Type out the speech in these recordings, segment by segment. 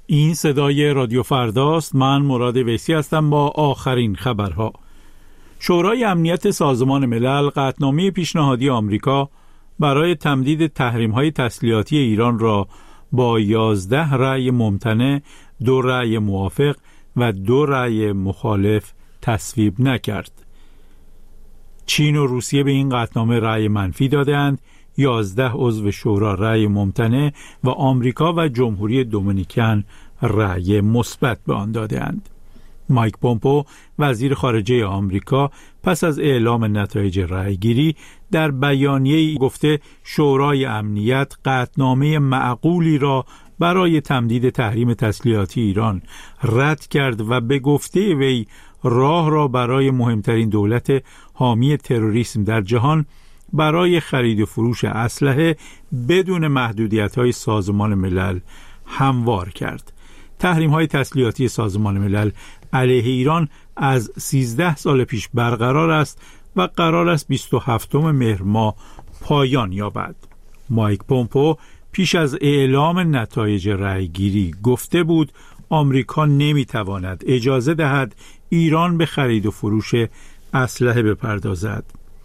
این صدای رادیو فرداست. من مراد ویسی هستم با آخرین خبرها. شورای امنیت سازمان ملل قطعنامه پیشنهادی آمریکا برای تمدید تحریم‌های تسلیحاتی ایران را با 11 رأی ممتنع، 2 رأی موافق و 2 رأی مخالف تصویب نکرد. چین و روسیه به این قطعنامه رأی منفی دادند، 11 عضو شورا رأی ممتنع و آمریکا و جمهوری دومینیکن رأی مثبت به آن دادند. مایک پومپو وزیر خارجه آمریکا پس از اعلام نتایج رأیگیری در بیانیه‌ای گفته شورای امنیت قطعنامه معقولی را برای تمدید تحریم تسلیحاتی ایران رد کرد و به گفته وی راه را برای مهمترین دولت حامی تروریسم در جهان برای خرید و فروش اسلحه بدون محدودیت‌های سازمان ملل هموار کرد. تحریم‌های تسلیحاتی سازمان ملل علیه ایران از 13 سال پیش برقرار است و قرار است 27 مهر ماه پایان یابد. مایک پومپو پیش از اعلام نتایج رأیگیری گفته بود آمریکا نمی‌تواند اجازه دهد ایران به خرید و فروش اسلحه بپردازد.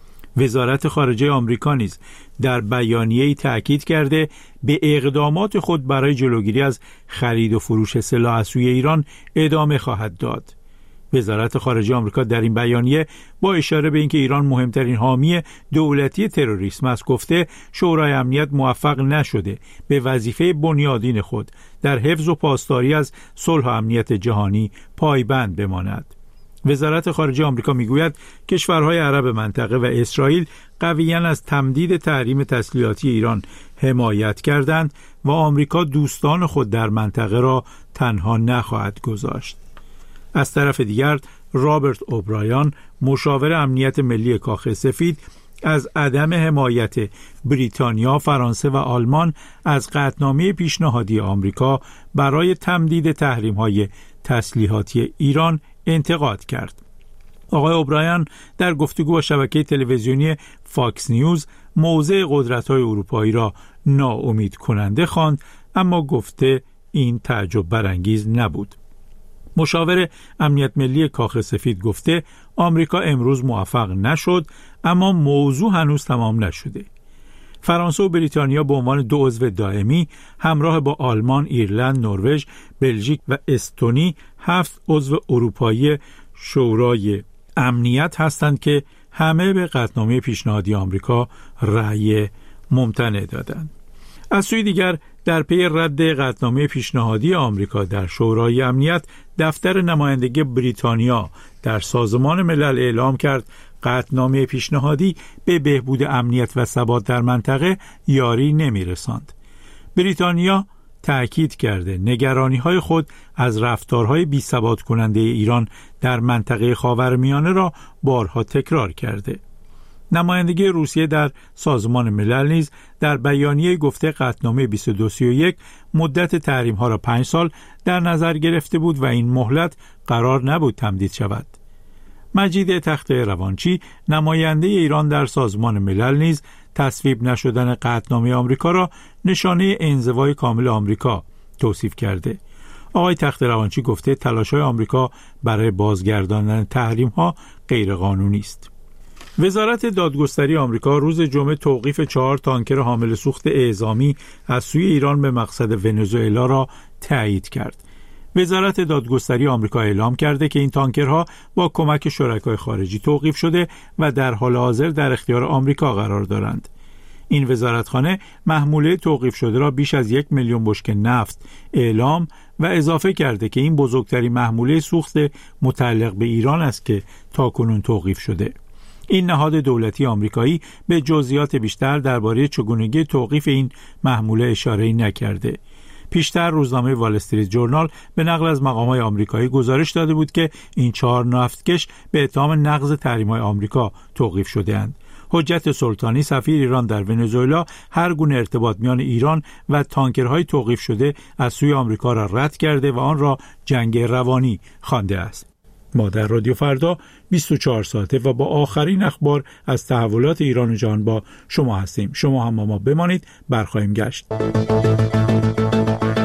وزارت خارجه آمریکا نیز در بیانیه‌ای تأکید کرده به اقدامات خود برای جلوگیری از خرید و فروش سلاح از سوی ایران ادامه خواهد داد. وزارت خارجه آمریکا در این بیانیه با اشاره به اینکه ایران مهمترین حامی دولتی تروریسم است گفته شورای امنیت موفق نشده به وظیفه بنیادین خود در حفظ و پاسداری از صلح و امنیت جهانی پایبند بماند. وزارت خارجه آمریکا میگوید کشورهای عرب منطقه و اسرائیل قویاً از تمدید تحریم تسلیحاتی ایران حمایت کردند و آمریکا دوستان خود در منطقه را تنها نخواهد گذاشت. از طرف دیگر رابرت اوبرایان مشاور امنیت ملی کاخ سفید از عدم حمایت بریتانیا، فرانسه و آلمان از قطعنامه پیشنهادی آمریکا برای تمدید تحریم‌های تسلیحاتی ایران انتقاد کرد. آقای اوبرایان در گفتگو با شبکه تلویزیونی فاکس نیوز موضع قدرت‌های اروپایی را ناامید کننده خواند، اما گفته این تعجب برانگیز نبود. مشاور امنیت ملی کاخ سفید گفته آمریکا امروز موفق نشد، اما موضوع هنوز تمام نشده. فرانسه و بریتانیا به عنوان 2 عضو دائمی همراه با آلمان، ایرلند، نروژ، بلژیک و استونی 7 عضو اروپایی شورای امنیت هستند که همه به قطعنامه پیشنهادی آمریکا رأی ممتنع دادند. از سوی دیگر در پی رد قطعنامه پیشنهادی آمریکا در شورای امنیت، دفتر نمایندگی بریتانیا در سازمان ملل اعلام کرد قطعنامه پیشنهادی به بهبود امنیت و ثبات در منطقه یاری نمی‌رساند. بریتانیا تأکید کرده نگرانی‌های خود از رفتارهای بی‌ثبات کننده ایران در منطقه خاورمیانه را بارها تکرار کرده. نمایندگی روسیه در سازمان ملل نیز در بیانیه گفته قطعنامه 2231 مدت تحریم‌ها را 5 سال در نظر گرفته بود و این مهلت قرار نبود تمدید شود. مجید تخت روانچی نماینده ایران در سازمان ملل نیز تصویب نشدن قطعنامه آمریکا را نشانه انزوای کامل آمریکا توصیف کرده. آقای تخت روانچی گفته تلاش‌های آمریکا برای بازگرداندن تحریم‌ها غیرقانونی است. وزارت دادگستری آمریکا روز جمعه توقیف 4 تانکر حامل سوخت اعزامی از سوی ایران به مقصد ونزوئلا را تایید کرد. وزارت دادگستری آمریکا اعلام کرده که این تانکرها با کمک شرکای خارجی توقیف شده و در حال حاضر در اختیار آمریکا قرار دارند. این وزارتخانه محموله توقیف شده را بیش از 1 میلیون بشکه نفت اعلام و اضافه کرده که این بزرگترین محموله سوخت متعلق به ایران است که تاکنون توقیف شده. این نهاد دولتی آمریکایی به جزئیات بیشتر درباره چگونگی توقیف این محموله اشاره‌ای نکرده. پیشتر روزنامه وال استریت جورنال به نقل از مقام‌های آمریکایی گزارش داده بود که این 4 نفتکش به اتهام نقض تحریم‌های آمریکا توقیف شده‌اند. حجت سلطانی سفیر ایران در ونزوئلا هر گونه ارتباط میان ایران و تانکرهای توقیف شده از سوی آمریکا را رد کرده و آن را جنگ روانی خوانده است. ما در رادیو فردا 24 ساعته و با آخرین اخبار از تحولات ایران و جهان با شما هستیم. شما هم با ما بمانید، برخواهیم گشت.